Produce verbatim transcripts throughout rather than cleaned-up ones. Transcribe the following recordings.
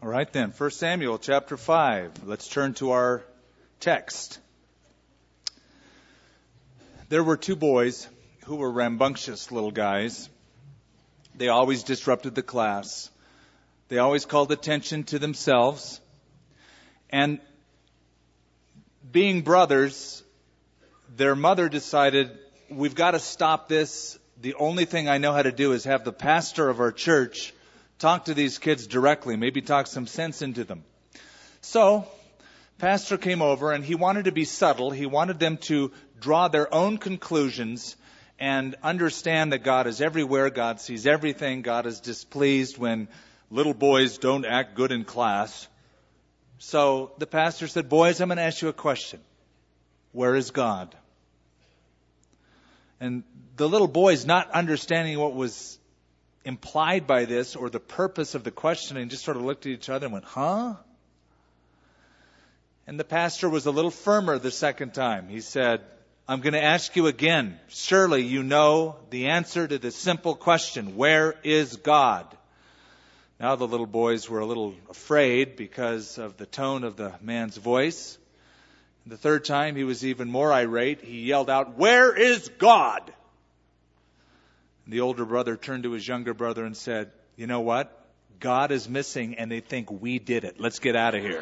All right then, First Samuel chapter five. Let's turn to our text. There were two boys who were rambunctious little guys. They always disrupted the class. They always called attention to themselves. And being brothers, their mother decided, we've got to stop this. The only thing I know how to do is have the pastor of our church talk to these kids directly, maybe talk some sense into them. So, pastor came over and he wanted to be subtle. He wanted them to draw their own conclusions and understand that God is everywhere. God sees everything. God is displeased when little boys don't act good in class. So the pastor said, boys, I'm going to ask you a question. Where is God? And the little boys, not understanding what was implied by this or the purpose of the questioning, just sort of looked at each other and went, huh? And the pastor was a little firmer the second time. He said, I'm going to ask you again. Surely you know the answer to this simple question. Where is God? Now the little boys were a little afraid because of the tone of the man's voice. And the third time he was even more irate. He yelled out, where is God? And the older brother turned to his younger brother and said, you know what? God is missing and they think we did it. Let's get out of here.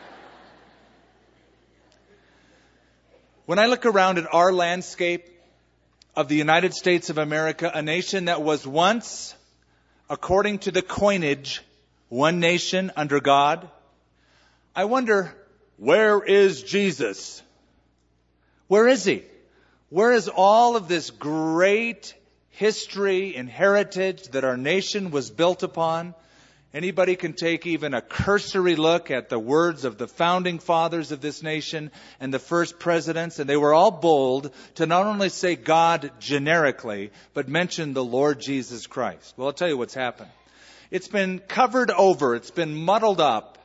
When I look around at our landscape of the United States of America, a nation that was once, according to the coinage, one nation under God, I wonder, where is Jesus? Where is he? Where is all of this great history and heritage that our nation was built upon? Anybody can take even a cursory look at the words of the founding fathers of this nation and the first presidents, and they were all bold to not only say God generically, but mention the Lord Jesus Christ. Well, I'll tell you what's happened. It's been covered over, it's been muddled up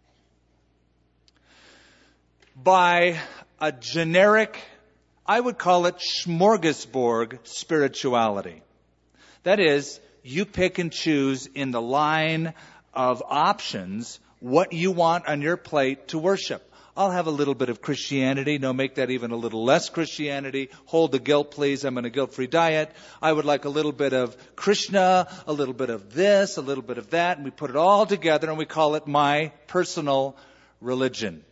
by a generic, I would call it smorgasbord spirituality. That is, you pick and choose in the line of options what you want on your plate to worship. I'll have a little bit of Christianity. No, make that even a little less Christianity. Hold the guilt, please. I'm on a guilt-free diet. I would like a little bit of Krishna, a little bit of this, a little bit of that. And we put it all together and we call it my personal religion.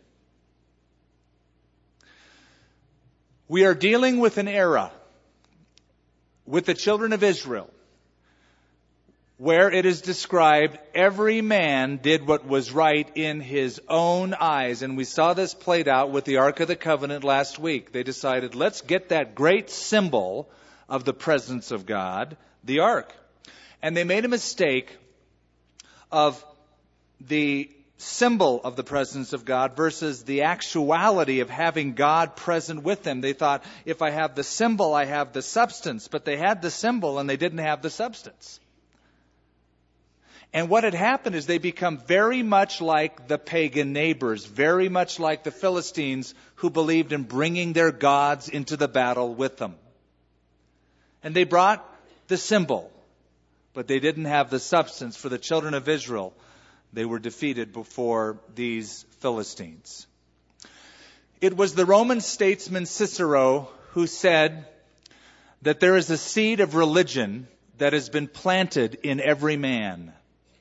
We are dealing with an era with the children of Israel where it is described every man did what was right in his own eyes. And we saw this played out with the Ark of the Covenant last week. They decided, let's get that great symbol of the presence of God, the Ark. And they made a mistake of the symbol of the presence of God versus the actuality of having God present with them. They thought, if I have the symbol, I have the substance. But they had the symbol and they didn't have the substance. And what had happened is they become very much like the pagan neighbors, very much like the Philistines who believed in bringing their gods into the battle with them. And they brought the symbol, but they didn't have the substance. For the children of Israel, they were defeated before these Philistines. It was the Roman statesman Cicero who said that there is a seed of religion that has been planted in every man.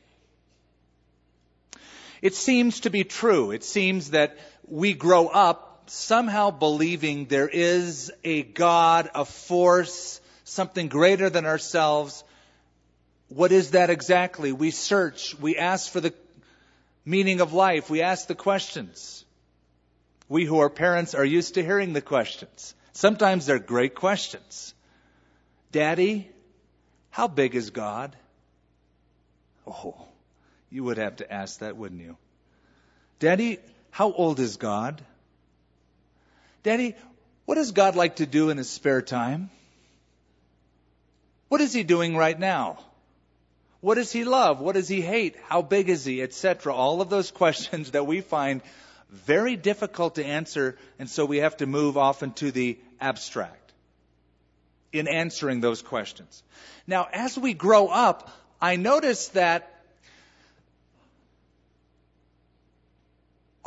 It seems to be true. It seems that we grow up somehow believing there is a God, a force, something greater than ourselves. What is that exactly? We search. We ask for the meaning of life. We ask the questions. We who are parents are used to hearing the questions. Sometimes they're great questions. Daddy, how big is God? Oh, you would have to ask that, wouldn't you? Daddy, how old is God? Daddy, what does God like to do in his spare time? What is he doing right now? What does he love? What does he hate? How big is he? et cetera. All of those questions that we find very difficult to answer, and so we have to move often to the abstract in answering those questions. Now, as we grow up, I notice that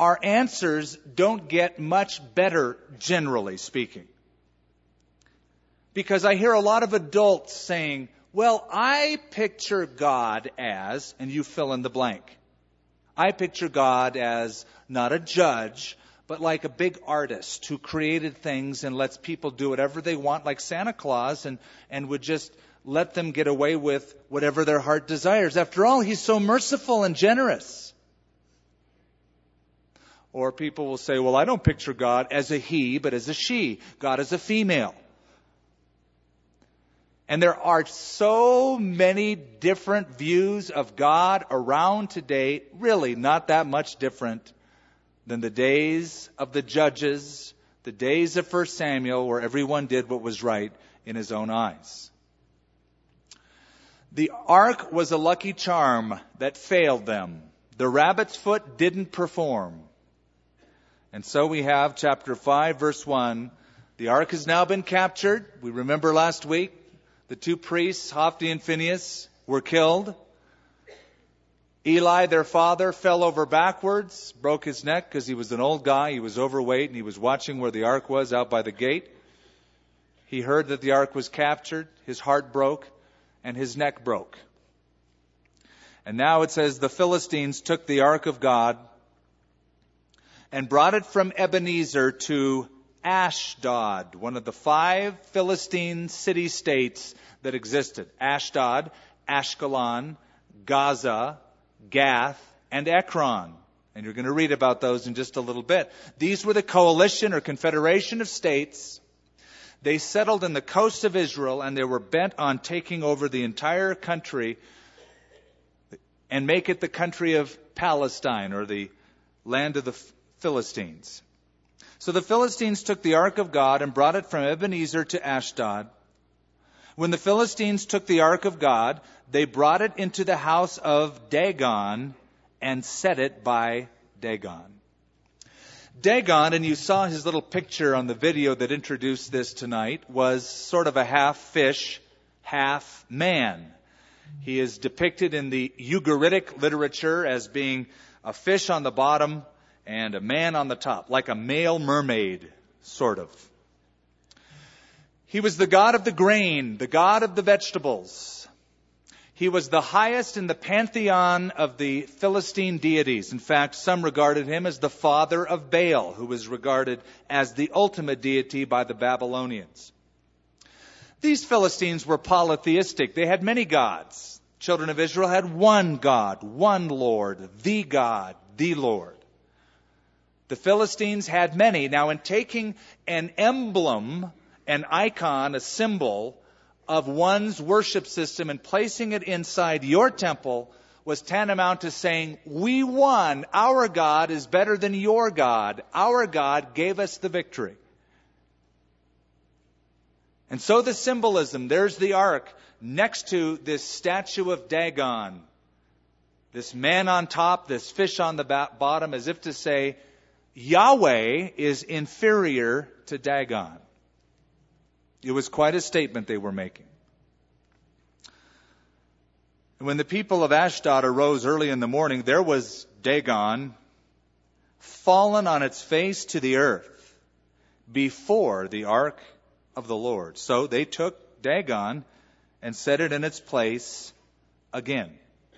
our answers don't get much better, generally speaking. Because I hear a lot of adults saying, well, I picture God as, and you fill in the blank. I picture God as not a judge, but like a big artist who created things and lets people do whatever they want, like Santa Claus, and, and would just let them get away with whatever their heart desires. After all, He's so merciful and generous. Or people will say, well, I don't picture God as a he, but as a she. God is a female. And there are so many different views of God around today, really not that much different than the days of the judges, the days of First Samuel, where everyone did what was right in his own eyes. The ark was a lucky charm that failed them. The rabbit's foot didn't perform. And so we have chapter five, verse one. The ark has now been captured. We remember last week, the two priests, Hophni and Phinehas, were killed. Eli, their father, fell over backwards, broke his neck because he was an old guy. He was overweight and he was watching where the ark was out by the gate. He heard that the ark was captured. His heart broke and his neck broke. And now it says the Philistines took the ark of God and brought it from Ebenezer to Ashdod, one of the five Philistine city-states that existed. Ashdod, Ashkelon, Gaza, Gath, and Ekron. And you're going to read about those in just a little bit. These were the coalition or confederation of states. They settled in the coast of Israel, and they were bent on taking over the entire country and make it the country of Palestine, or the land of the Philistines. So the Philistines took the ark of God and brought it from Ebenezer to Ashdod. When the Philistines took the ark of God, they brought it into the house of Dagon and set it by Dagon. Dagon, and you saw his little picture on the video that introduced this tonight, was sort of a half fish, half man. He is depicted in the Ugaritic literature as being a fish on the bottom and a man on the top, like a male mermaid, sort of. He was the god of the grain, the god of the vegetables. He was the highest in the pantheon of the Philistine deities. In fact, some regarded him as the father of Baal, who was regarded as the ultimate deity by the Babylonians. These Philistines were polytheistic. They had many gods. Children of Israel had one God, one Lord, the God, the Lord. The Philistines had many. Now, in taking an emblem, an icon, a symbol of one's worship system and placing it inside your temple was tantamount to saying, we won. Our God is better than your God. Our God gave us the victory. And so the symbolism, there's the ark next to this statue of Dagon. This man on top, this fish on the bottom, as if to say, Yahweh is inferior to Dagon. It was quite a statement they were making. And when the people of Ashdod arose early in the morning, there was Dagon fallen on its face to the earth before the ark of the Lord. So they took Dagon and set it in its place again.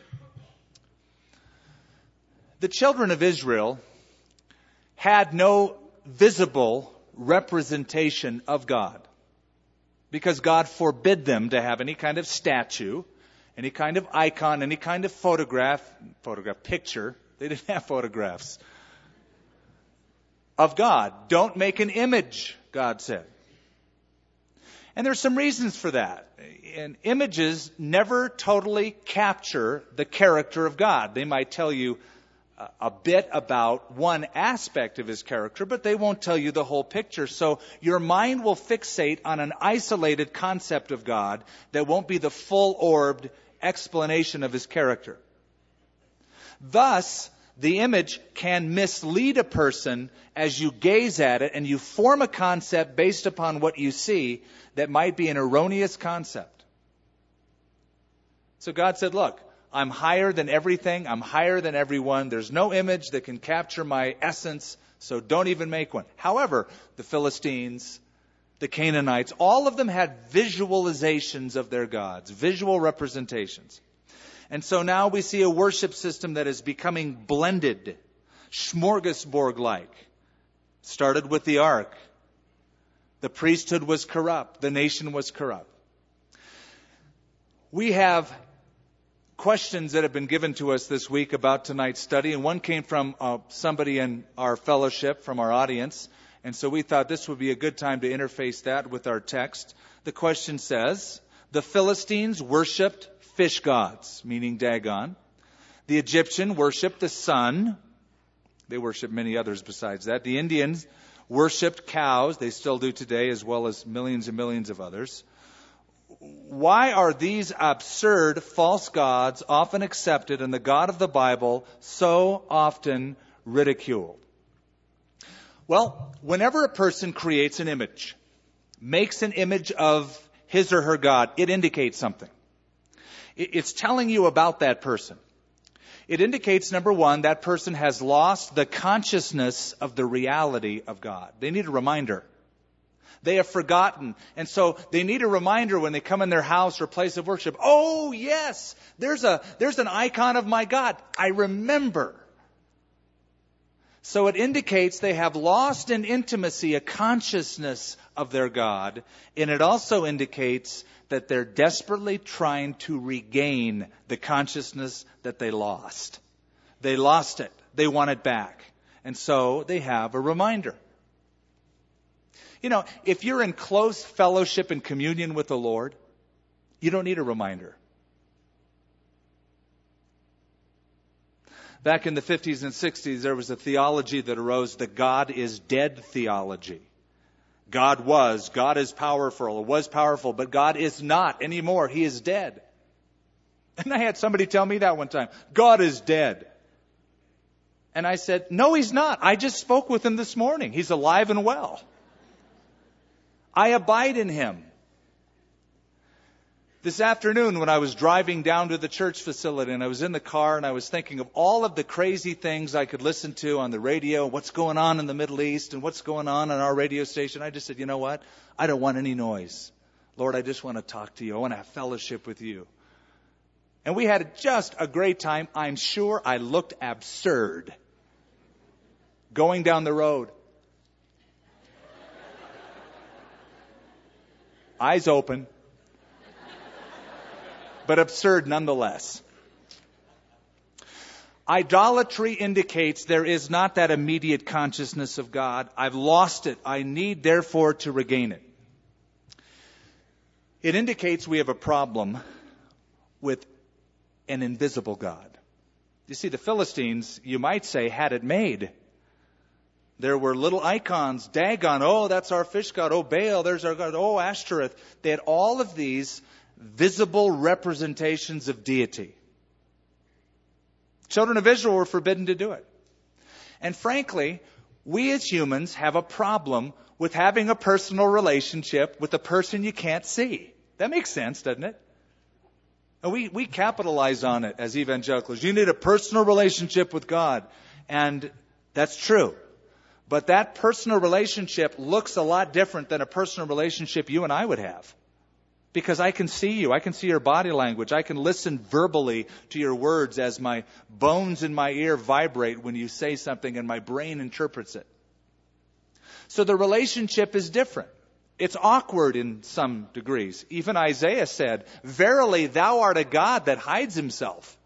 The children of Israel had no visible representation of God, because God forbid them to have any kind of statue, any kind of icon, any kind of photograph, photograph picture. They didn't have photographs of God. Don't make an image, God said. And there's some reasons for that. And images never totally capture the character of God. They might tell you a bit about one aspect of his character, but they won't tell you the whole picture. So your mind will fixate on an isolated concept of God that won't be the full-orbed explanation of his character. Thus, the image can mislead a person as you gaze at it, and you form a concept based upon what you see that might be an erroneous concept. So God said, look, I'm higher than everything. I'm higher than everyone. There's no image that can capture my essence, so don't even make one. However, the Philistines, the Canaanites, all of them had visualizations of their gods, visual representations. And so now we see a worship system that is becoming blended, smorgasbord-like. Started with the ark. The priesthood was corrupt. The nation was corrupt. We have questions that have been given to us this week about tonight's study, and one came from uh, somebody in our fellowship, from our audience, and so we thought this would be a good time to interface that with our text. The question says, the Philistines worshipped fish gods, meaning Dagon. The Egyptian worshipped the sun. They worshipped many others besides that. The Indians worshipped cows. They still do today, as well as millions and millions of others. Why are these absurd false gods often accepted and the God of the Bible so often ridiculed? Well, whenever a person creates an image, makes an image of his or her God, it indicates something. It's telling you about that person. It indicates, number one, that person has lost the consciousness of the reality of God. They need a reminder. They have forgotten. And so they need a reminder when they come in their house or place of worship. Oh, yes, there's a there's an icon of my God. I remember. So it indicates they have lost in intimacy a consciousness of their God. And it also indicates that they're desperately trying to regain the consciousness that they lost. They lost it. They want it back. And so they have a reminder. You know, if you're in close fellowship and communion with the Lord, you don't need a reminder. Back in the fifties and sixties, there was a theology that arose, the God is dead theology. God was, God is powerful, or was powerful, but God is not anymore. He is dead. And I had somebody tell me that one time, God is dead. And I said, no, He's not. I just spoke with Him this morning. He's alive and well. I abide in Him. This afternoon when I was driving down to the church facility and I was in the car and I was thinking of all of the crazy things I could listen to on the radio, what's going on in the Middle East and what's going on on our radio station, I just said, you know what? I don't want any noise. Lord, I just want to talk to you. I want to have fellowship with you. And we had just a great time. I'm sure I looked absurd going down the road. Eyes open. But absurd nonetheless. Idolatry indicates there is not that immediate consciousness of God. I've lost it. I need, therefore, to regain it. It indicates we have a problem with an invisible God. You see, the Philistines, you might say, had it made. There were little icons, Dagon, oh, that's our fish god, oh, Baal, there's our god, oh, Ashtoreth. They had all of these visible representations of deity. Children of Israel were forbidden to do it. And frankly, we as humans have a problem with having a personal relationship with a person you can't see. That makes sense, doesn't it? And we, we capitalize on it as evangelicals. You need a personal relationship with God. And that's true. But that personal relationship looks a lot different than a personal relationship you and I would have. Because I can see you. I can see your body language. I can listen verbally to your words as my bones in my ear vibrate when you say something and my brain interprets it. So the relationship is different. It's awkward in some degrees. Even Isaiah said, verily thou art a God that hides himself.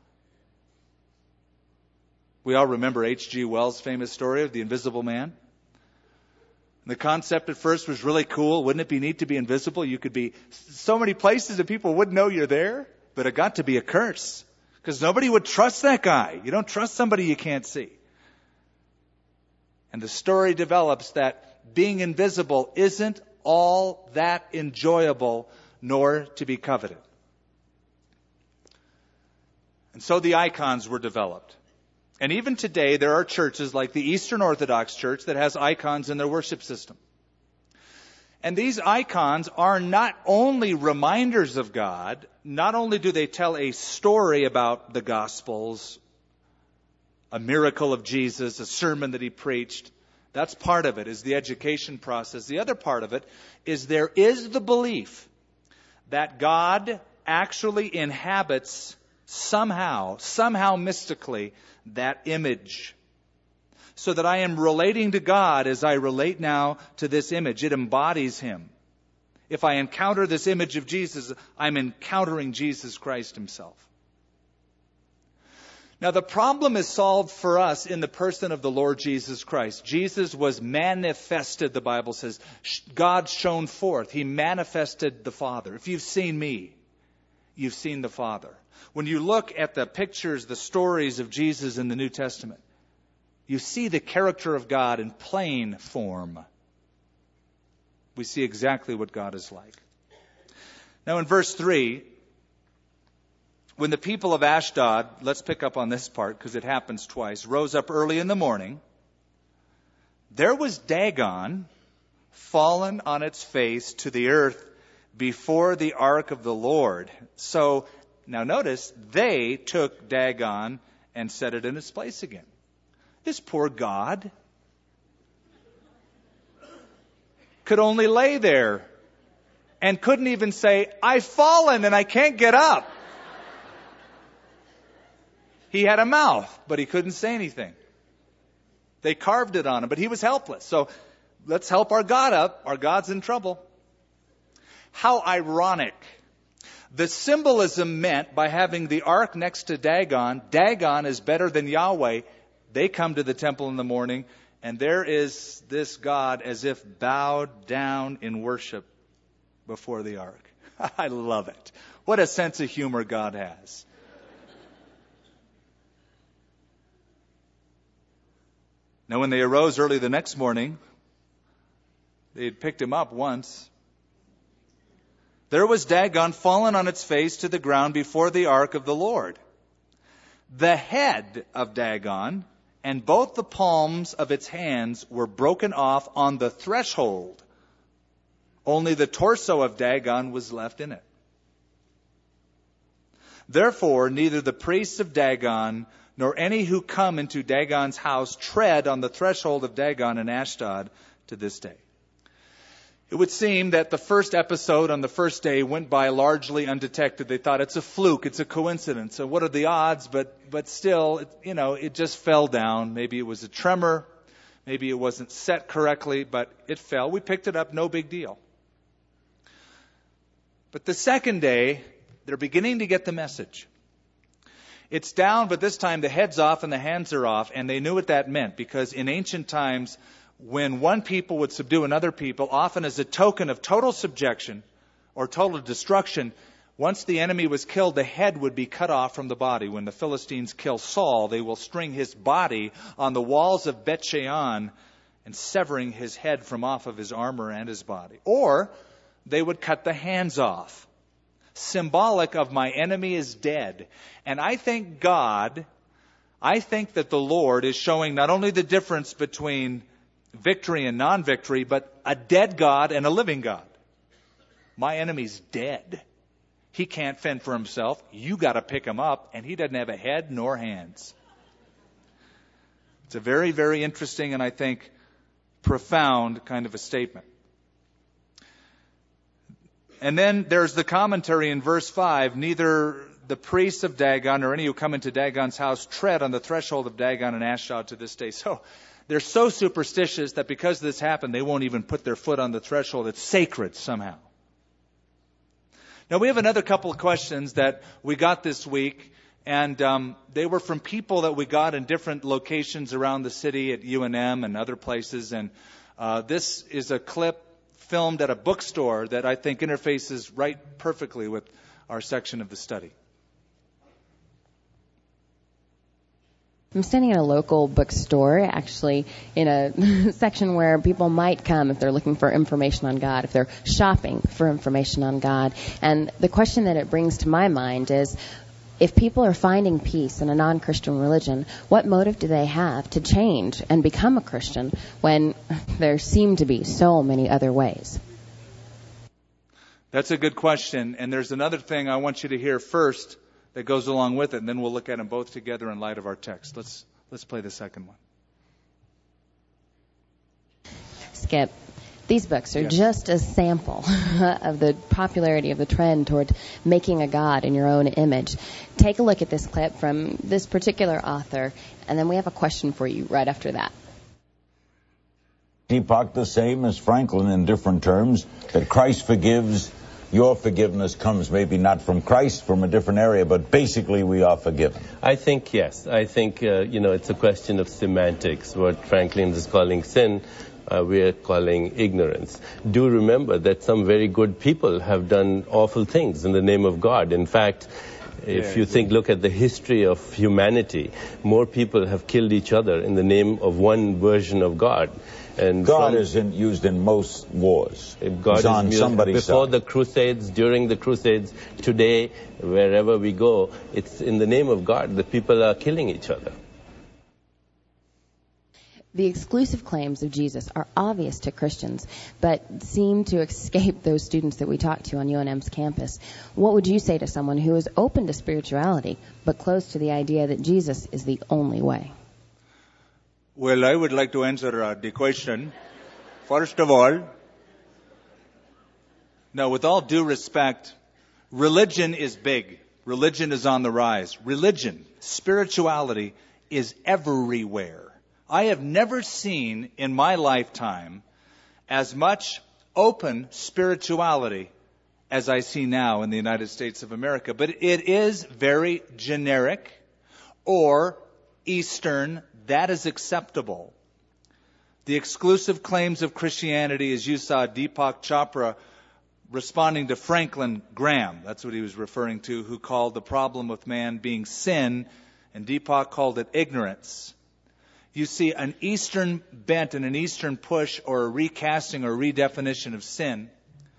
We all remember H G Wells' famous story of the invisible man. The concept at first was really cool. Wouldn't it be neat to be invisible? You could be so many places and people wouldn't know you're there. But it got to be a curse. Because nobody would trust that guy. You don't trust somebody you can't see. And the story develops that being invisible isn't all that enjoyable nor to be coveted. And so the icons were developed. And even today, there are churches like the Eastern Orthodox Church that has icons in their worship system. And these icons are not only reminders of God, not only do they tell a story about the Gospels, a miracle of Jesus, a sermon that he preached. That's part of it, is the education process. The other part of it is there is the belief that God actually inhabits somehow, somehow mystically, that image. So that I am relating to God as I relate now to this image. It embodies him. If I encounter this image of Jesus, I'm encountering Jesus Christ himself. Now the problem is solved for us in the person of the Lord Jesus Christ. Jesus was manifested, the Bible says. God shone forth. He manifested the Father. If you've seen me, you've seen the Father. When you look at the pictures, the stories of Jesus in the New Testament, you see the character of God in plain form. We see exactly what God is like. Now in verse three, when the people of Ashdod, let's pick up on this part because it happens twice, rose up early in the morning, there was Dagon fallen on its face to the earth before the ark of the Lord. So, now notice, they took Dagon and set it in its place again. This poor God could only lay there and couldn't even say, I've fallen and I can't get up. He had a mouth, but he couldn't say anything. They carved it on him, but he was helpless. So let's help our God up. Our God's in trouble. How ironic. The symbolism meant by having the ark next to Dagon, Dagon is better than Yahweh. They come to the temple in the morning, and there is this God as if bowed down in worship before the ark. I love it. What a sense of humor God has. Now, when they arose early the next morning, they had picked him up once. There was Dagon fallen on its face to the ground before the ark of the Lord. The head of Dagon and both the palms of its hands were broken off on the threshold. Only the torso of Dagon was left in it. Therefore, neither the priests of Dagon nor any who come into Dagon's house tread on the threshold of Dagon in Ashdod to this day. It would seem that the first episode on the first day went by largely undetected. They thought it's a fluke, it's a coincidence. So what are the odds? But but still, it, you know, it just fell down. Maybe it was a tremor. Maybe it wasn't set correctly, but it fell. We picked it up, no big deal. But the second day, they're beginning to get the message. It's down, but this time the head's off and the hands are off, and they knew what that meant, because in ancient times, when one people would subdue another people, often as a token of total subjection or total destruction, once the enemy was killed, the head would be cut off from the body. When the Philistines kill Saul, they will string his body on the walls of Beth-shean and severing his head from off of his armor and his body. Or they would cut the hands off. Symbolic of my enemy is dead. And I think God, I think that the Lord is showing not only the difference between victory and non-victory, but a dead God and a living God. My enemy's dead. He can't fend for himself. You got to pick him up, and he doesn't have a head nor hands. It's a very, very interesting and I think profound kind of a statement. And then there's the commentary in verse five. Neither the priests of Dagon or any who come into Dagon's house tread on the threshold of Dagon and Ashdod to this day. So they're so superstitious that because this happened, they won't even put their foot on the threshold. It's sacred somehow. Now we have another couple of questions that we got this week. And um, they were from people that we got in different locations around the city at U N M and other places. And uh, this is a clip filmed at a bookstore that I think interfaces right perfectly with our section of the study. I'm standing in a local bookstore, actually in a section where people might come if they're looking for information on God, if they're shopping for information on God. And the question that it brings to my mind is, if people are finding peace in a non-Christian religion, what motive do they have to change and become a Christian when there seem to be so many other ways? That's a good question. And there's another thing I want you to hear first that goes along with it, and then we'll look at them both together in light of our text. Let's let's play the second one. Skip, these books are Yes. just a sample of the popularity of the trend toward making a god in your own image. Take a look at this clip from this particular author, and then we have a question for you right after that. Deepak, the same as Franklin in different terms, that Christ forgives. Your forgiveness comes maybe not from Christ, from a different area, but basically we are forgiven. I think yes. I think, uh, you know, it's a question of semantics. What Franklin is calling sin, uh, we are calling ignorance. Do remember that some very good people have done awful things in the name of God. In fact, if you think, look at the history of humanity, more people have killed each other in the name of one version of God. And God from, isn't used in most wars. God He's on is used somebody's before side. the Crusades, during the Crusades, today, wherever we go, it's in the name of God that people are killing each other. The exclusive claims of Jesus are obvious to Christians, but seem to escape those students that we talk to on U N M's campus. What would you say to someone who is open to spirituality, but close to the idea that Jesus is the only way? Well, I would like to answer uh, the question. First of all, now with all due respect, religion is big. Religion is on the rise. Religion, spirituality is everywhere. I have never seen in my lifetime as much open spirituality as I see now in the United States of America. But it is very generic or Eastern. That is acceptable. The exclusive claims of Christianity, as you saw Deepak Chopra responding to Franklin Graham, that's what he was referring to, who called the problem with man being sin, and Deepak called it ignorance. You see an Eastern bent and an Eastern push or a recasting or redefinition of sin.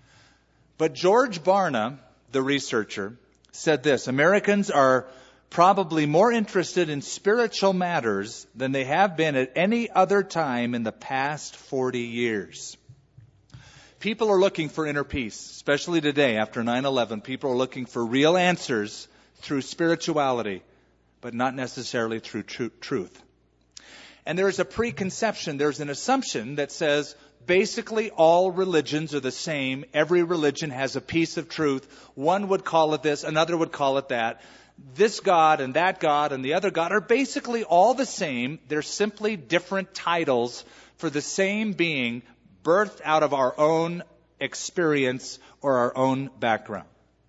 But George Barna, the researcher, said this: Americans are probably more interested in spiritual matters than they have been at any other time in the past forty years. People are looking for inner peace, especially today after nine eleven. People are looking for real answers through spirituality, but not necessarily through tr- truth. And there's a preconception, there's an assumption that says basically all religions are the same. Every religion has a piece of truth. One would call it this, another would call it that. This God and that God and the other God are basically all the same. They're simply different titles for the same being birthed out of our own experience or our own background.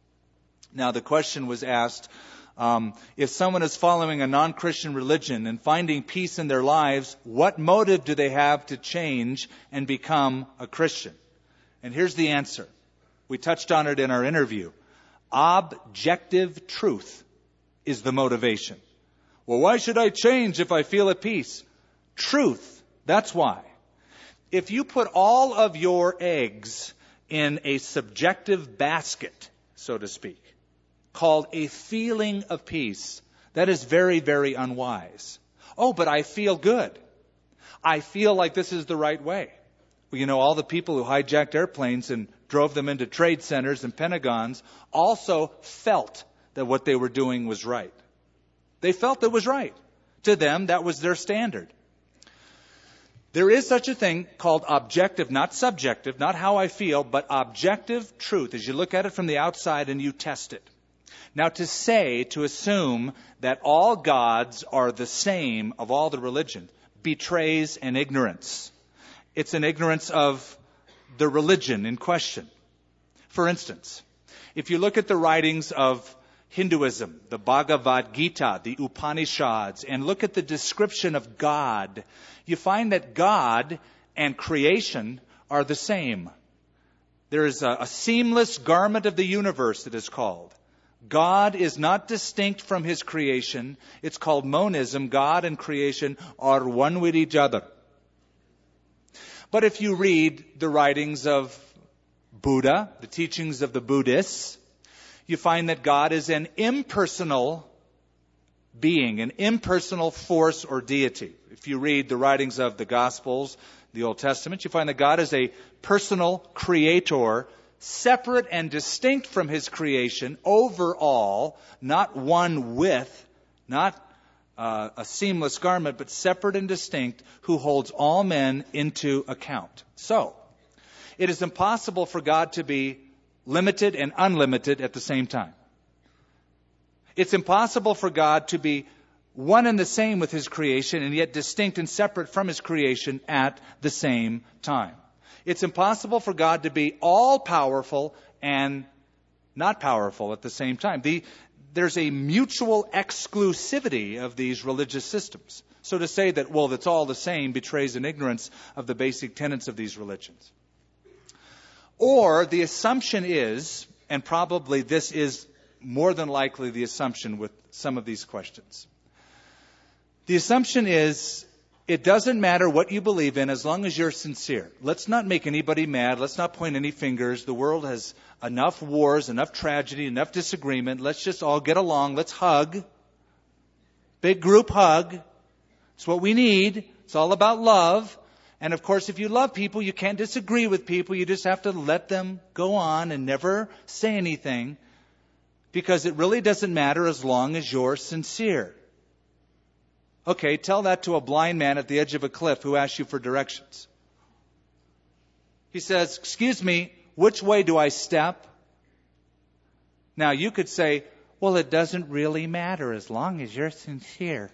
Now, the question was asked, um, if someone is following a non-Christian religion and finding peace in their lives, what motive do they have to change and become a Christian? And here's the answer. We touched on it in our interview. Objective truth is the motivation. Well, why should I change if I feel at peace? Truth. That's why. If you put all of your eggs in a subjective basket, so to speak, called a feeling of peace, that is very, very unwise. Oh, but I feel good. I feel like this is the right way. Well, you know, all the people who hijacked airplanes and drove them into trade centers and Pentagons also felt that what they were doing was right. They felt it was right. To them, that was their standard. There is such a thing called objective, not subjective, not how I feel, but objective truth, as you look at it from the outside and you test it. Now, to say, to assume that all gods are the same of all the religions betrays an ignorance. It's an ignorance of the religion in question. For instance, if you look at the writings of Hinduism, the Bhagavad Gita, the Upanishads, and look at the description of God, you find that God and creation are the same. There is a, a seamless garment of the universe that is called. God is not distinct from his creation. It's called monism. God and creation are one with each other. But if you read the writings of Buddha, the teachings of the Buddhists, you find that God is an impersonal being, an impersonal force or deity. If you read the writings of the Gospels, the Old Testament, you find that God is a personal creator separate and distinct from his creation, overall, not one with, not uh, a seamless garment, but separate and distinct, who holds all men into account. So, it is impossible for God to be limited and unlimited at the same time. It's impossible for God to be one and the same with his creation and yet distinct and separate from his creation at the same time. It's impossible for God to be all-powerful and not powerful at the same time. The, there's a mutual exclusivity of these religious systems. So to say that, well, it's all the same betrays an ignorance of the basic tenets of these religions. Or the assumption is, and probably this is more than likely the assumption with some of these questions. The assumption is, it doesn't matter what you believe in as long as you're sincere. Let's not make anybody mad. Let's not point any fingers. The world has enough wars, enough tragedy, enough disagreement. Let's just all get along. Let's hug. Big group hug. It's what we need. It's all about love. And of course, if you love people, you can't disagree with people. You just have to let them go on and never say anything, because it really doesn't matter as long as you're sincere. Okay, tell that to a blind man at the edge of a cliff who asks you for directions. He says, excuse me, which way do I step? Now, you could say, well, it doesn't really matter as long as you're sincere.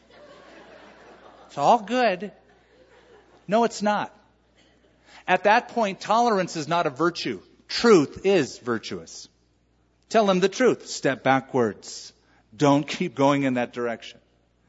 It's all good. No, it's not. At that point, tolerance is not a virtue. Truth is virtuous. Tell him the truth. Step backwards. Don't keep going in that direction.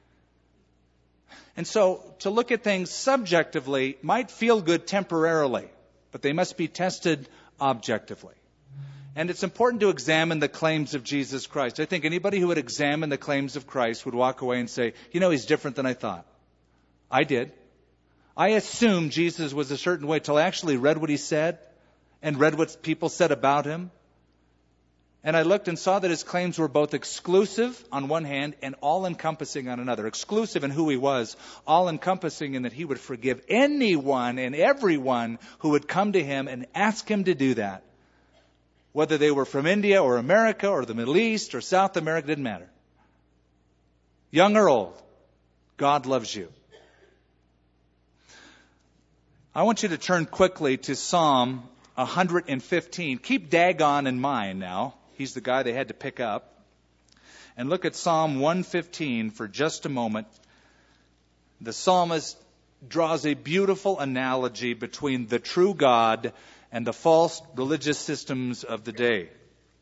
And so, to look at things subjectively might feel good temporarily, but they must be tested objectively. And it's important to examine the claims of Jesus Christ. I think anybody who would examine the claims of Christ would walk away and say, you know, he's different than I thought. I did. I assumed Jesus was a certain way till I actually read what he said and read what people said about him. And I looked and saw that his claims were both exclusive on one hand and all-encompassing on another. Exclusive in who he was, all-encompassing in that he would forgive anyone and everyone who would come to him and ask him to do that. Whether they were from India or America or the Middle East or South America, didn't matter. Young or old, God loves you. I want you to turn quickly to Psalm one hundred fifteen. Keep Dagon in mind now. He's the guy they had to pick up. And look at Psalm one fifteen for just a moment. The psalmist draws a beautiful analogy between the true God and the false religious systems of the day.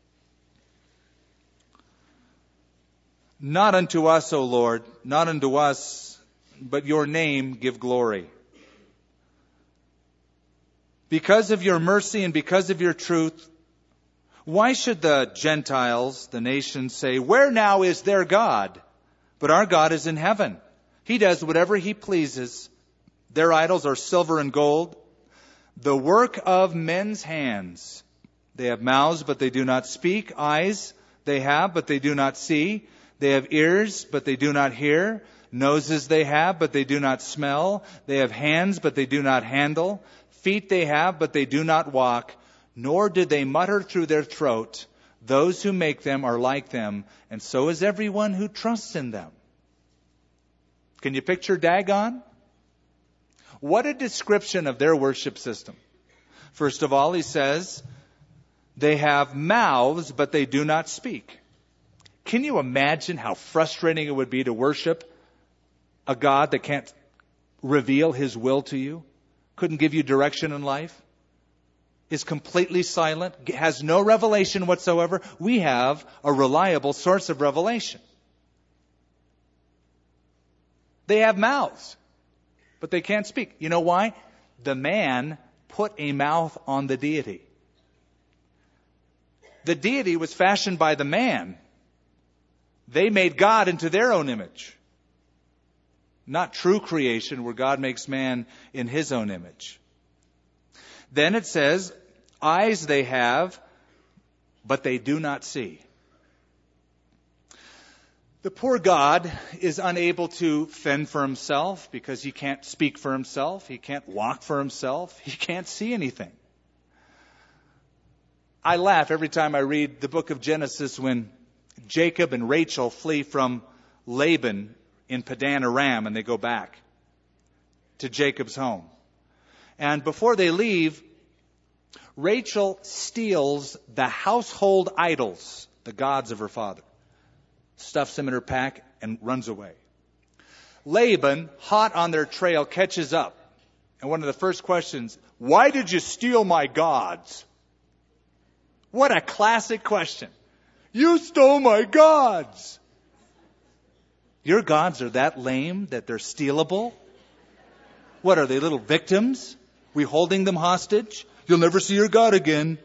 Not unto us, O Lord, not unto us, but your name give glory. Because of your mercy and because of your truth, why should the Gentiles, the nations, say, where now is their God? But our God is in heaven. He does whatever he pleases. Their idols are silver and gold, the work of men's hands. They have mouths, but they do not speak. Eyes they have, but they do not see. They have ears, but they do not hear. Noses they have, but they do not smell. They have hands, but they do not handle. Feet they have, but they do not walk, nor do they mutter through their throat. Those who make them are like them, and so is everyone who trusts in them. Can you picture Dagon? What a description of their worship system. First of all, he says, they have mouths, but they do not speak. Can you imagine how frustrating it would be to worship a God that can't reveal his will to you? Couldn't give you direction in life, is completely silent, has no revelation whatsoever. We have a reliable source of revelation. They have mouths, but they can't speak. You know why? The man put a mouth on the deity. The deity was fashioned by the man. They made God into their own image. Not true creation where God makes man in his own image. Then it says, eyes they have, but they do not see. The poor God is unable to fend for himself because he can't speak for himself. He can't walk for himself. He can't see anything. I laugh every time I read the book of Genesis when Jacob and Rachel flee from Laban in Padan Aram and they go back to Jacob's home. And before they leave, Rachel steals the household idols, the gods of her father, stuffs them in her pack and runs away. Laban, hot on their trail, catches up. And one of the first questions, why did you steal my gods? What a classic question. You stole my gods. Your gods are that lame that they're stealable? What are they, little victims? We holding them hostage? You'll never see your God again.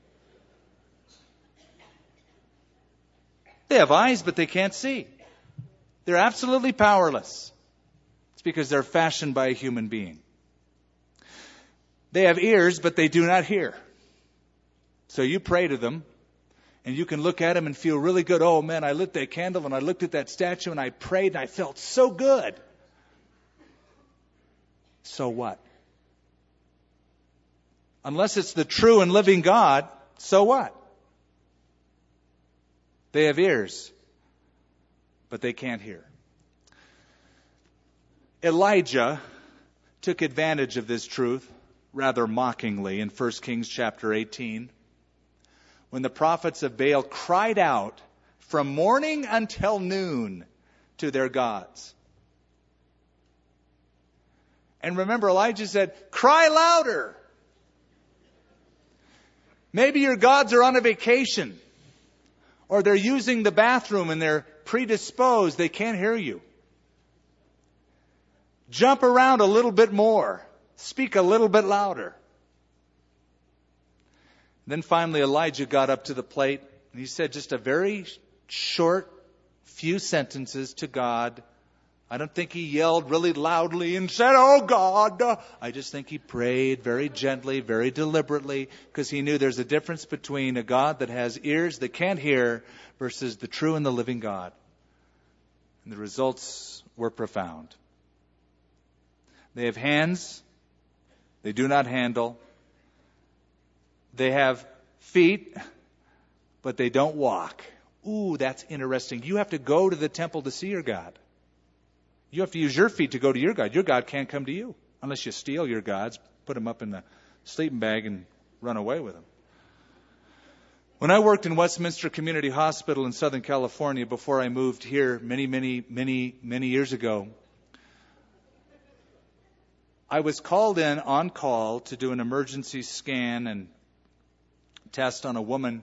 They have eyes, but they can't see. They're absolutely powerless. It's because they're fashioned by a human being. They have ears, but they do not hear. So you pray to them, and you can look at them and feel really good. Oh, man, I lit that candle, and I looked at that statue, and I prayed, and I felt so good. So what? Unless it's the true and living God, so what? They have ears, but they can't hear. Elijah took advantage of this truth rather mockingly in First Kings chapter eighteen, when the prophets of Baal cried out from morning until noon to their gods. And remember, Elijah said, cry louder. Maybe your gods are on a vacation, or they're using the bathroom and they're predisposed. They can't hear you. Jump around a little bit more. Speak a little bit louder. Then finally Elijah got up to the plate and he said just a very short few sentences to God. I don't think he yelled really loudly and said, oh God. I just think he prayed very gently, very deliberately, because he knew there's a difference between a God that has ears that can't hear versus the true and the living God. And the results were profound. They have hands. They do not handle. They have feet, but they don't walk. Ooh, that's interesting. You have to go to the temple to see your God. You have to use your feet to go to your God. Your God can't come to you unless you steal your gods, put them up in the sleeping bag, and run away with them. When I worked in Westminster Community Hospital in Southern California before I moved here many, many, many, many years ago, I was called in on call to do an emergency scan and test on a woman.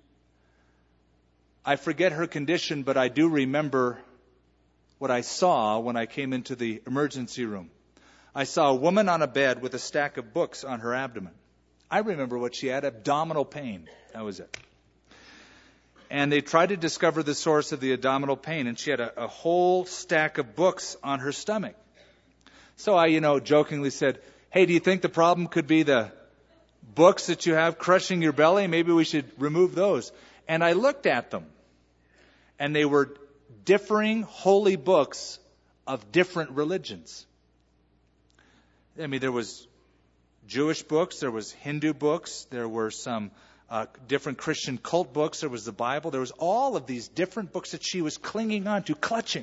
I forget her condition, but I do remember what I saw when I came into the emergency room. I saw a woman on a bed with a stack of books on her abdomen. I remember what she had, abdominal pain. That was it. And they tried to discover the source of the abdominal pain, and she had a, a whole stack of books on her stomach. So I, you know, jokingly said, hey, do you think the problem could be the books that you have crushing your belly? Maybe we should remove those. And I looked at them, and they were differing holy books of different religions. I mean, there was Jewish books, there was Hindu books, there were some uh, different Christian cult books, there was the Bible, there was all of these different books that she was clinging on to, clutching.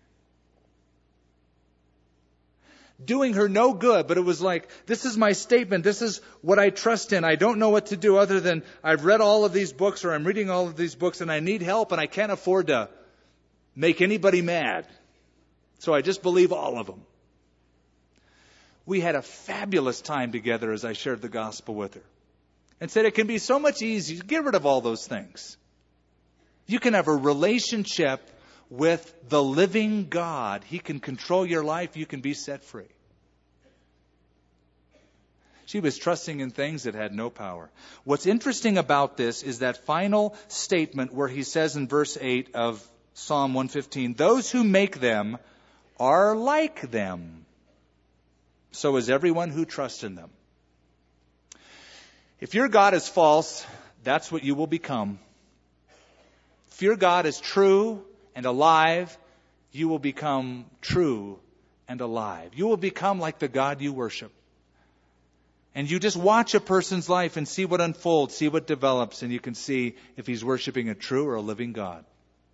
Doing her no good, but it was like, this is my statement, this is what I trust in. I don't know what to do other than I've read all of these books, or I'm reading all of these books, and I need help, and I can't afford to make anybody mad. So I just believe all of them. We had a fabulous time together as I shared the gospel with her. And said it can be so much easier. Get rid of all those things. You can have a relationship with the living God. He can control your life. You can be set free. She was trusting in things that had no power. What's interesting about this is that final statement where he says in verse eight of Psalm one fifteen, those who make them are like them. So is everyone who trusts in them. If your God is false, that's what you will become. If your God is true and alive, you will become true and alive. You will become like the God you worship. And you just watch a person's life and see what unfolds, see what develops, and you can see if he's worshiping a true or a living God.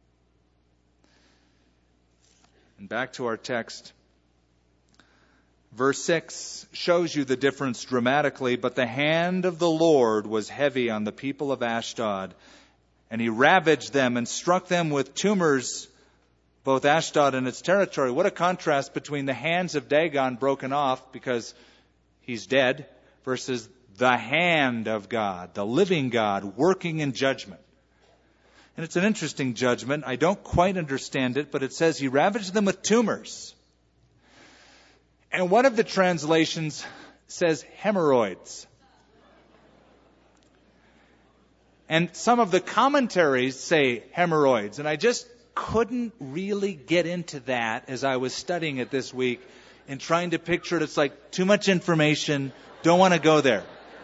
And back to our text. Verse six shows you the difference dramatically. But the hand of the Lord was heavy on the people of Ashdod, and he ravaged them and struck them with tumors, both Ashdod and its territory. What a contrast between the hands of Dagon broken off because he's dead, versus the hand of God, the living God, working in judgment. And it's an interesting judgment. I don't quite understand it, but it says he ravaged them with tumors. And one of the translations says hemorrhoids. And some of the commentaries say hemorrhoids. And I just couldn't really get into that as I was studying it this week and trying to picture it. It's like too much information. Don't want to go there.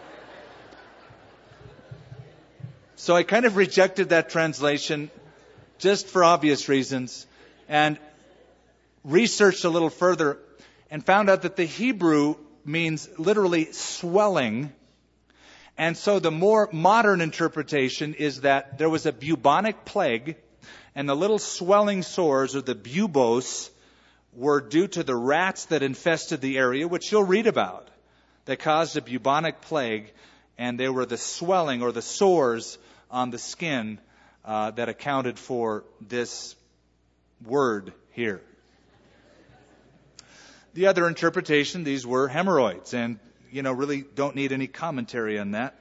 So I kind of rejected that translation just for obvious reasons and researched a little further and found out that the Hebrew means literally swelling. And so the more modern interpretation is that there was a bubonic plague, and the little swelling sores, or the buboes, were due to the rats that infested the area, which you'll read about, that caused a bubonic plague, and they were the swelling or the sores on the skin uh, that accounted for this word here. The other interpretation, these were hemorrhoids, and, you know, really don't need any commentary on that.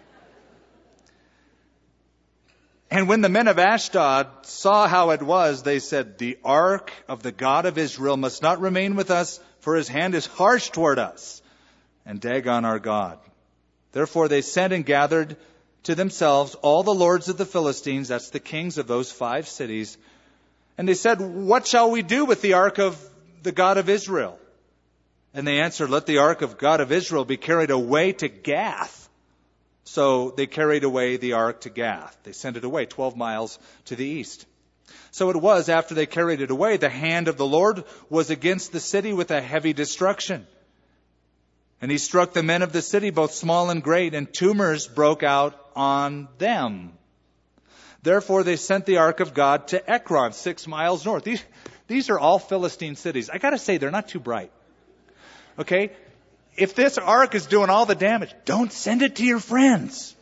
And when the men of Ashdod saw how it was, they said, "The ark of the God of Israel must not remain with us, for his hand is harsh toward us, and Dagon our God." Therefore they sent and gathered to themselves all the lords of the Philistines, that's the kings of those five cities, and they said, "What shall we do with the ark of the God of Israel?" And they answered, "Let the ark of God of Israel be carried away to Gath." So they carried away the ark to Gath. They sent it away twelve miles to the east. So it was, after they carried it away, the hand of the Lord was against the city with a heavy destruction. And he struck the men of the city, both small and great, and tumors broke out on them. Therefore they sent the ark of God to Ekron, six miles north. These, these are all Philistine cities. I gotta say, they're not too bright. Okay? If this ark is doing all the damage, don't send it to your friends.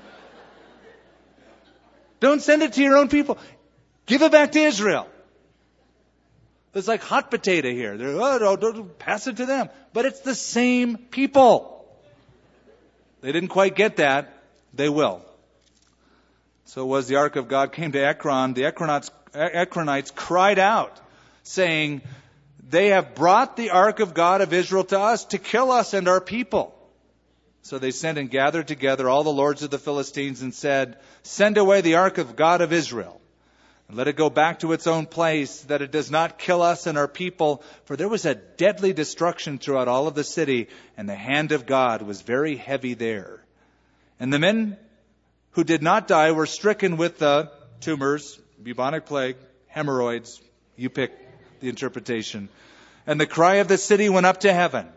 Don't send it to your own people. Give it back to Israel. It's like hot potato here. They're, oh, don't, don't, pass it to them. But it's the same people. They didn't quite get that. They will. So it was the ark of God came to Ekron. The Ekronites, Ekronites cried out, saying, "They have brought the ark of God of Israel to us to kill us and our people." So they sent and gathered together all the lords of the Philistines and said, "Send away the ark of God of Israel, and let it go back to its own place, that it does not kill us and our people. For there was a deadly destruction throughout all of the city, and the hand of God was very heavy there." And the men who did not die were stricken with the tumors, bubonic plague, hemorrhoids. You pick the interpretation. And the cry of the city went up to heaven.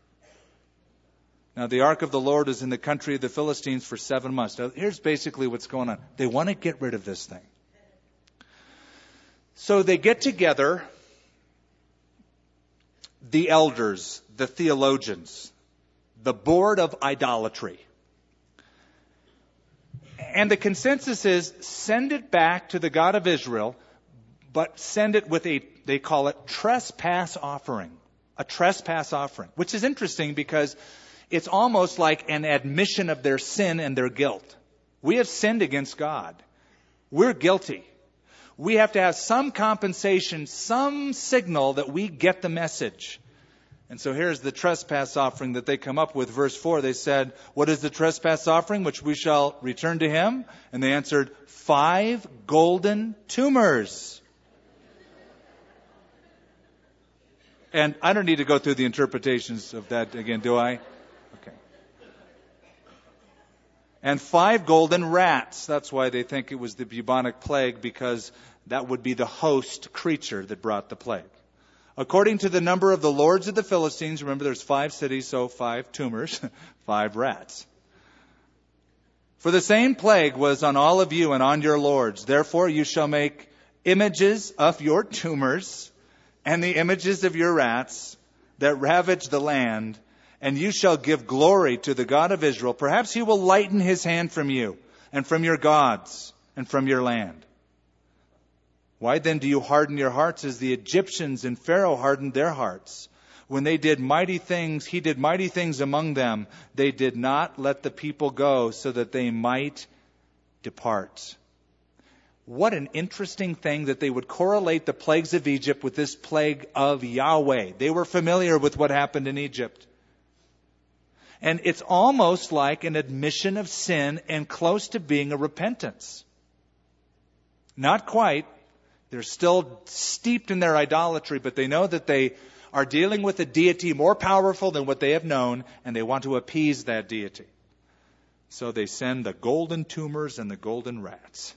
Now the ark of the Lord is in the country of the Philistines for seven months. Now here's basically what's going on. They want to get rid of this thing. So they get together, the elders, the theologians, the board of idolatry. And the consensus is, send it back to the God of Israel, but send it with a, they call it trespass offering. A trespass offering. Which is interesting because it's almost like an admission of their sin and their guilt. We have sinned against God. We're guilty. We have to have some compensation, some signal that we get the message. And so here's the trespass offering that they come up with. Verse four, they said, "What is the trespass offering which we shall return to him?" And they answered, "Five golden tumors." And I don't need to go through the interpretations of that again, do I? Okay. And five golden rats. That's why they think it was the bubonic plague, because that would be the host creature that brought the plague. according to the number of the lords of the Philistines. Remember, there's five cities, so five tumors, five rats. For the same plague was on all of you and on your lords. Therefore you shall make images of your tumors and the images of your rats that ravage the land, and you shall give glory to the God of Israel. Perhaps he will lighten his hand from you and from your gods and from your land. Why then do you harden your hearts as the Egyptians and Pharaoh hardened their hearts? When they did mighty things, he did mighty things among them. They did not let the people go so that they might depart. What an interesting thing that they would correlate the plagues of Egypt with this plague of Yahweh. They were familiar with what happened in Egypt. And it's almost like an admission of sin and close to being a repentance. Not quite. They're still steeped in their idolatry, but they know that they are dealing with a deity more powerful than what they have known, and they want to appease that deity. So they send the golden tumors and the golden rats.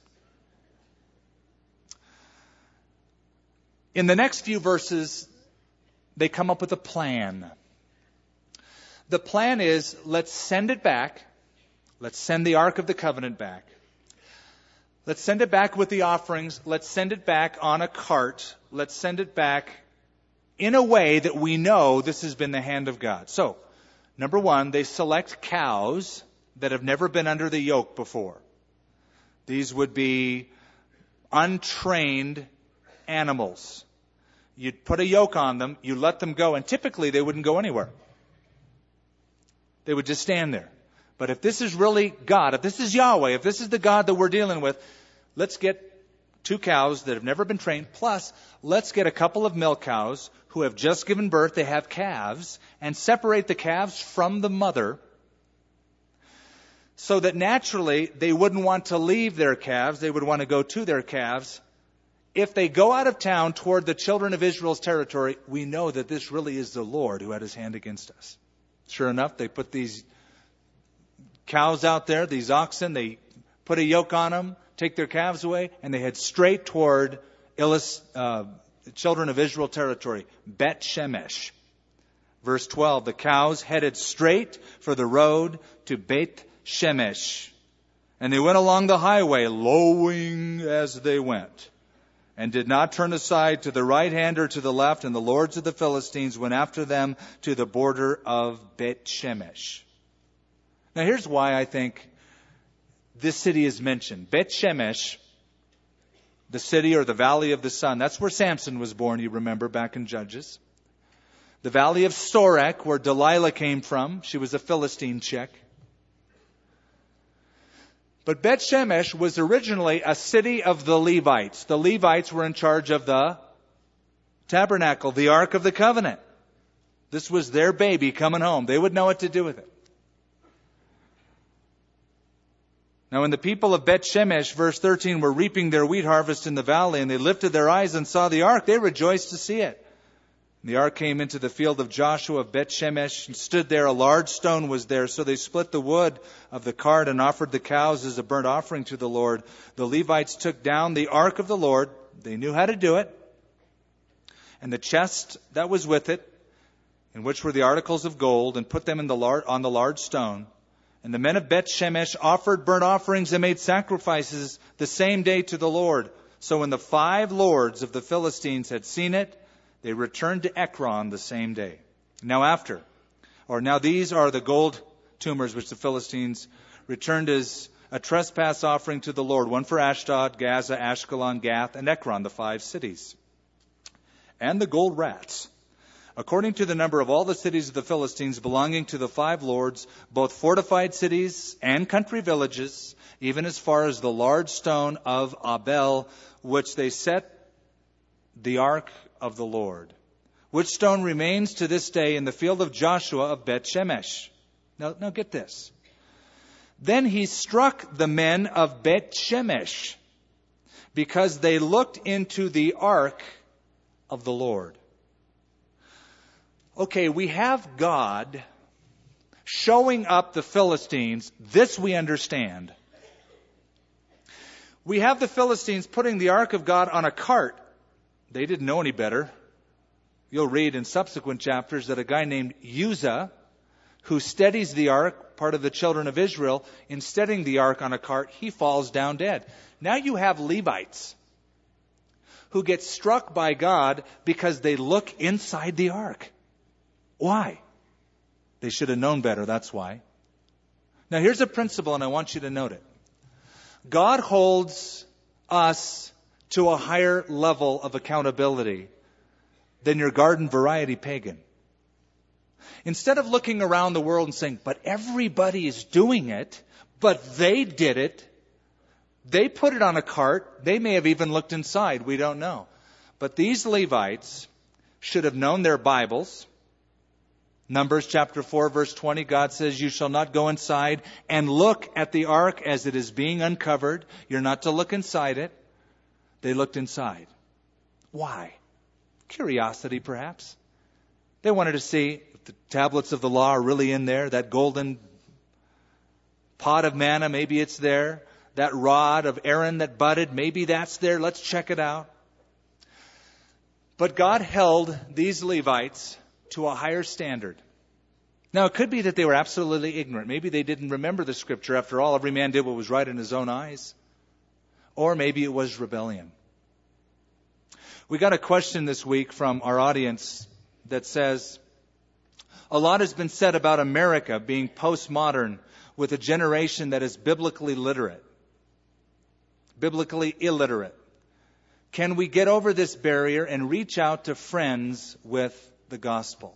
In the next few verses, they come up with a plan. The plan is, let's send it back. Let's send the Ark of the Covenant back. Let's send it back with the offerings. Let's send it back on a cart. Let's send it back in a way that we know this has been the hand of God. So, number one, they select cows that have never been under the yoke before. These would be untrained animals. You'd put a yoke on them, you let them go, and typically they wouldn't go anywhere. They would just stand there. But if this is really God, if this is Yahweh, if this is the God that we're dealing with, let's get two cows that have never been trained, plus let's get a couple of milk cows who have just given birth. They have calves, and separate the calves from the mother so that naturally they wouldn't want to leave their calves. They would want to go to their calves. If they go out of town toward the children of Israel's territory, we know that this really is the Lord who had his hand against us. Sure enough, they put these cows out there, these oxen, they put a yoke on them, take their calves away, and they head straight toward Ilis, uh, the children of Israel territory, Bet Shemesh. Verse twelve, the cows headed straight for the road to Bet Shemesh. And they went along the highway, lowing as they went, and did not turn aside to the right hand or to the left, and the lords of the Philistines went after them to the border of Bet Shemesh. Now here's why I think this city is mentioned. Bet Shemesh, the city or the valley of the sun, that's where Samson was born, you remember, back in Judges. The valley of Sorek, where Delilah came from. She was a Philistine chick. But Bet Shemesh was originally a city of the Levites. The Levites were in charge of the tabernacle, the Ark of the Covenant. This was their baby coming home. They would know what to do with it. Now when the people of Bet Shemesh, verse thirteen, were reaping their wheat harvest in the valley, and they lifted their eyes and saw the ark, they rejoiced to see it. And the ark came into the field of Joshua of Bet Shemesh and stood there. A large stone was there. So they split the wood of the cart and offered the cows as a burnt offering to the Lord. The Levites took down the ark of the Lord. They knew how to do it. And the chest that was with it, in which were the articles of gold, and put them in the lar- on the large stone. And the men of Bet Shemesh offered burnt offerings and made sacrifices the same day to the Lord. So when the five lords of the Philistines had seen it, they returned to Ekron the same day. Now after, or now these are the gold tumors which the Philistines returned as a trespass offering to the Lord, one for Ashdod, Gaza, Ashkelon, Gath, and Ekron, the five cities. And the gold rats, according to the number of all the cities of the Philistines belonging to the five lords, both fortified cities and country villages, even as far as the large stone of Abel, which they set the ark of the Lord, which stone remains to this day in the field of Joshua of Bet Shemesh. Now, now get this. Then he struck the men of Bet Shemesh because they looked into the ark of the Lord. Okay, we have God showing up the Philistines. This we understand. We have the Philistines putting the ark of God on a cart. They didn't know any better. You'll read in subsequent chapters that a guy named Uzzah, who steadies the ark, part of the children of Israel, in steadying the ark on a cart, he falls down dead. Now you have Levites who get struck by God because they look inside the ark. Why? They should have known better, that's why. Now here's a principle, and I want you to note it. God holds us to a higher level of accountability than your garden variety pagan. Instead of looking around the world and saying, but everybody is doing it, but they did it, they put it on a cart, they may have even looked inside, we don't know. But these Levites should have known their Bibles. Numbers chapter four, verse twenty, God says, you shall not go inside and look at the ark as it is being uncovered. You're not to look inside it. They looked inside. Why? Curiosity, perhaps. They wanted to see if the tablets of the law are really in there. That golden pot of manna, maybe it's there. That rod of Aaron that budded, maybe that's there. Let's check it out. But God held these Levites to a higher standard. Now, it could be that they were absolutely ignorant. Maybe they didn't remember the Scripture. After all, every man did what was right in his own eyes. Or maybe it was rebellion. We got a question this week from our audience that says, a lot has been said about America being postmodern with a generation that is biblically literate, biblically illiterate. Can we get over this barrier and reach out to friends with the gospel?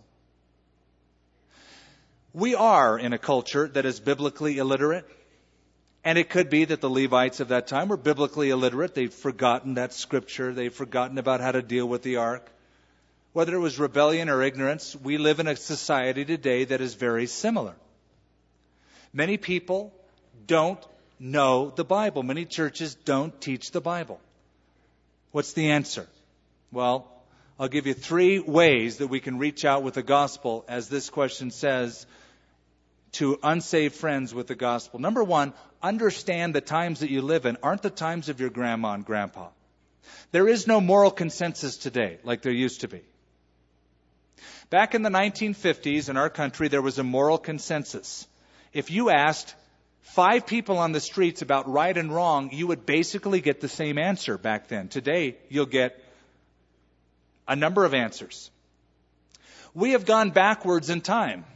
We are in a culture that is biblically illiterate. And it could be that the Levites of that time were biblically illiterate. They've forgotten that scripture. They've forgotten about how to deal with the ark. Whether it was rebellion or ignorance, we live in a society today that is very similar. Many people don't know the Bible. Many churches don't teach the Bible. What's the answer? Well, I'll give you three ways that we can reach out with the gospel, as this question says, to unsaved friends with the gospel. Number one, understand the times that you live in aren't the times of your grandma and grandpa. There is no moral consensus today like there used to be. Back in the nineteen fifties in our country, there was a moral consensus. If you asked five people on the streets about right and wrong, you would basically get the same answer back then. Today, you'll get a number of answers. We have gone backwards in time.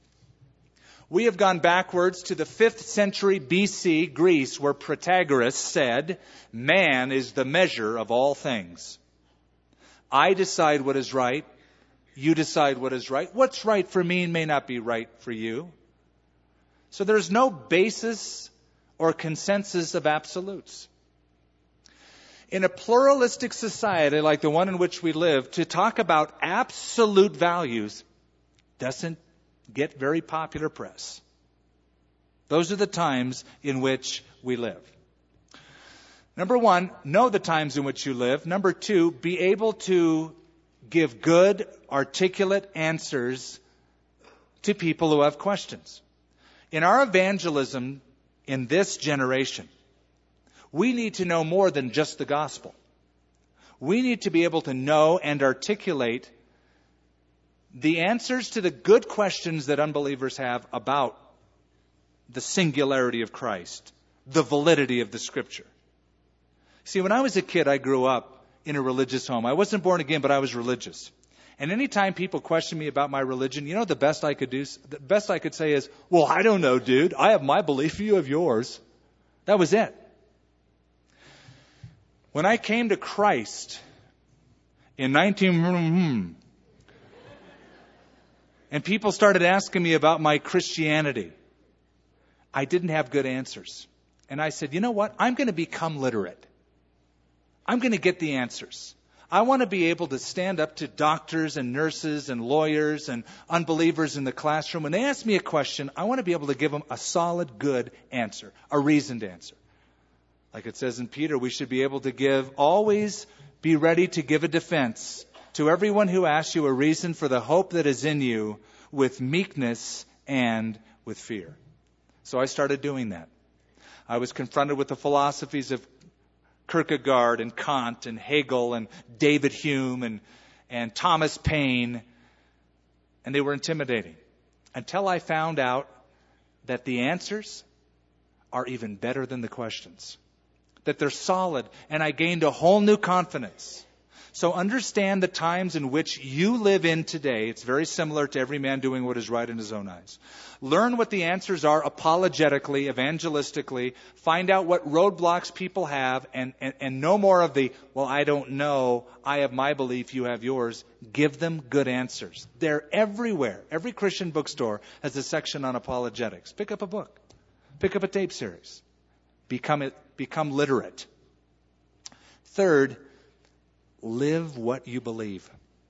We have gone backwards to the fifth century B C Greece, where Protagoras said, man is the measure of all things. I decide what is right. You decide what is right. What's right for me may not be right for you. So there's no basis or consensus of absolutes. In a pluralistic society like the one in which we live, to talk about absolute values doesn't get very popular press. Those are the times in which we live. Number one, know the times in which you live. Number two, be able to give good, articulate answers to people who have questions. In our evangelism in this generation, we need to know more than just the gospel. We need to be able to know and articulate the answers to the good questions that unbelievers have about the singularity of Christ, the validity of the Scripture. See, when I was a kid, I grew up in a religious home. I wasn't born again, but I was religious. And anytime people question me about my religion, you know the best I could do, the best I could say is, well, I don't know, dude. I have my belief, you have yours. That was it. When I came to Christ in nineteen... and people started asking me about my Christianity, I didn't have good answers. And I said, you know what? I'm going to become literate. I'm going to get the answers. I want to be able to stand up to doctors and nurses and lawyers and unbelievers in the classroom. When they ask me a question, I want to be able to give them a solid, good answer, a reasoned answer. Like it says in Peter, we should be able to give, always be ready to give a defense to everyone who asks you a reason for the hope that is in you, with meekness and with fear. So I started doing that. I was confronted with the philosophies of Kierkegaard and Kant and Hegel and David Hume and, and Thomas Paine, and they were intimidating. Until I found out that the answers are even better than the questions. That they're solid, and I gained a whole new confidence. So understand the times in which you live in today. It's very similar to every man doing what is right in his own eyes. Learn what the answers are apologetically, evangelistically. Find out what roadblocks people have, and, and, and no more of the, well, I don't know, I have my belief, you have yours. Give them good answers. They're everywhere. Every Christian bookstore has a section on apologetics. Pick up a book. Pick up a tape series. Become it, become literate. Third, live what you believe.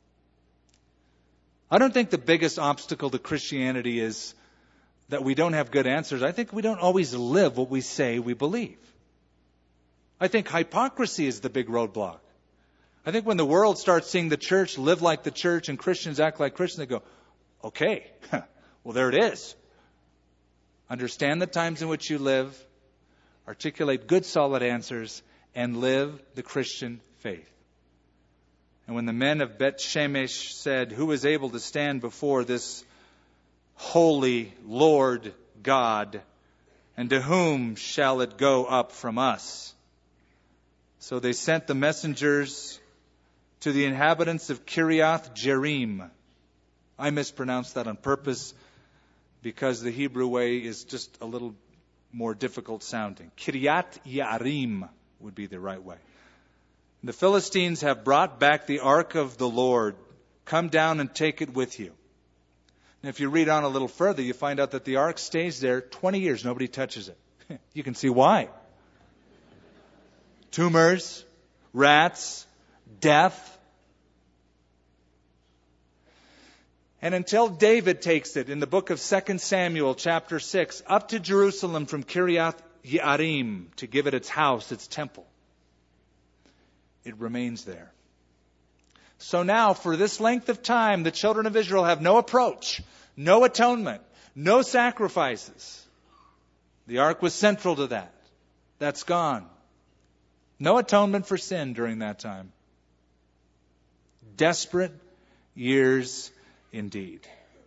I don't think the biggest obstacle to Christianity is that we don't have good answers. I think we don't always live what we say we believe. I think hypocrisy is the big roadblock. I think when the world starts seeing the church live like the church and Christians act like Christians, they go, okay, well, there it is. Understand the times in which you live, articulate good, solid answers, and live the Christian faith. And when the men of Bet Shemesh said, who is able to stand before this holy Lord God, and to whom shall it go up from us? So they sent the messengers to the inhabitants of Kiriath Jearim. I mispronounced that on purpose because the Hebrew way is just a little more difficult sounding. Kiriath Jearim would be the right way. The Philistines have brought back the ark of the Lord. Come down and take it with you. And if you read on a little further, you find out that the ark stays there twenty years. Nobody touches it. You can see why. Tumors, rats, death. And until David takes it in the book of Second Samuel, chapter six, up to Jerusalem from Kiriath Jearim to give it its house, its temple, it remains there. So now, for this length of time, the children of Israel have no approach, no atonement, no sacrifices. The ark was central to that. That's gone. No atonement for sin during that time. Desperate years indeed.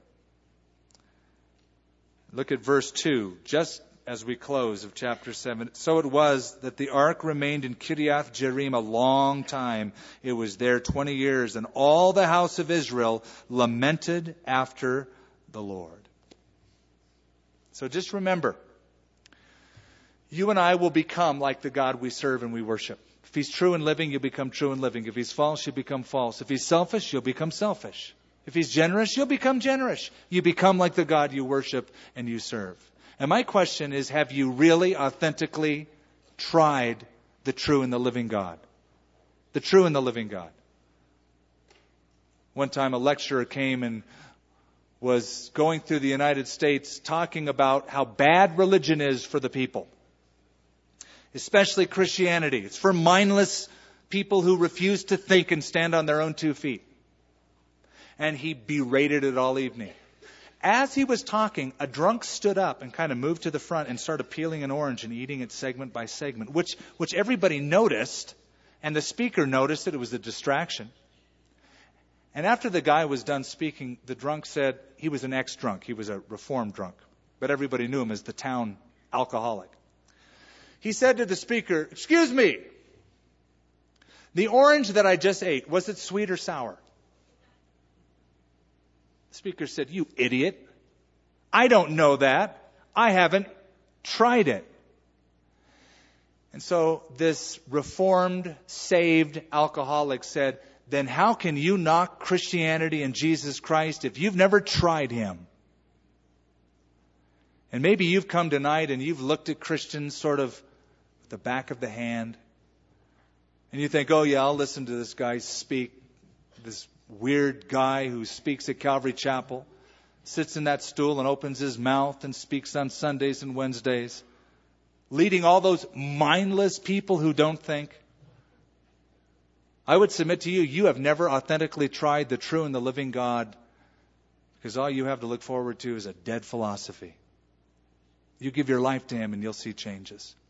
Look at verse two, just as we close of chapter seven. So it was that the ark remained in Kiriath Jearim a long time. It was there twenty years, and all the house of Israel lamented after the Lord. So just remember, you and I will become like the God we serve and we worship. If He's true and living, you become true and living. If He's false, you become false. If He's selfish, you'll become selfish. If He's generous, you'll become generous. You become like the God you worship and you serve. And my question is, have you really authentically tried the true and the living God? The true and the living God. One time a lecturer came and was going through the United States talking about how bad religion is for the people. Especially Christianity. It's for mindless people who refuse to think and stand on their own two feet. And he berated it all evening. As he was talking, a drunk stood up and kind of moved to the front and started peeling an orange and eating it segment by segment, which, which everybody noticed, and the speaker noticed that it was a distraction. And after the guy was done speaking, the drunk said he was an ex-drunk. He was a reformed drunk. But everybody knew him as the town alcoholic. He said to the speaker, "Excuse me, the orange that I just ate, was it sweet or sour?" The speaker said, "You idiot. I don't know that. I haven't tried it." And so this reformed, saved alcoholic said, "Then how can you knock Christianity and Jesus Christ if you've never tried Him?" And maybe you've come tonight and you've looked at Christians sort of with the back of the hand. And you think, oh yeah, I'll listen to this guy speak. This weird guy who speaks at Calvary Chapel, sits in that stool and opens his mouth and speaks on Sundays and Wednesdays, leading all those mindless people who don't think. I would submit to you, you have never authentically tried the true and the living God, because all you have to look forward to is a dead philosophy. You give your life to Him and you'll see changes.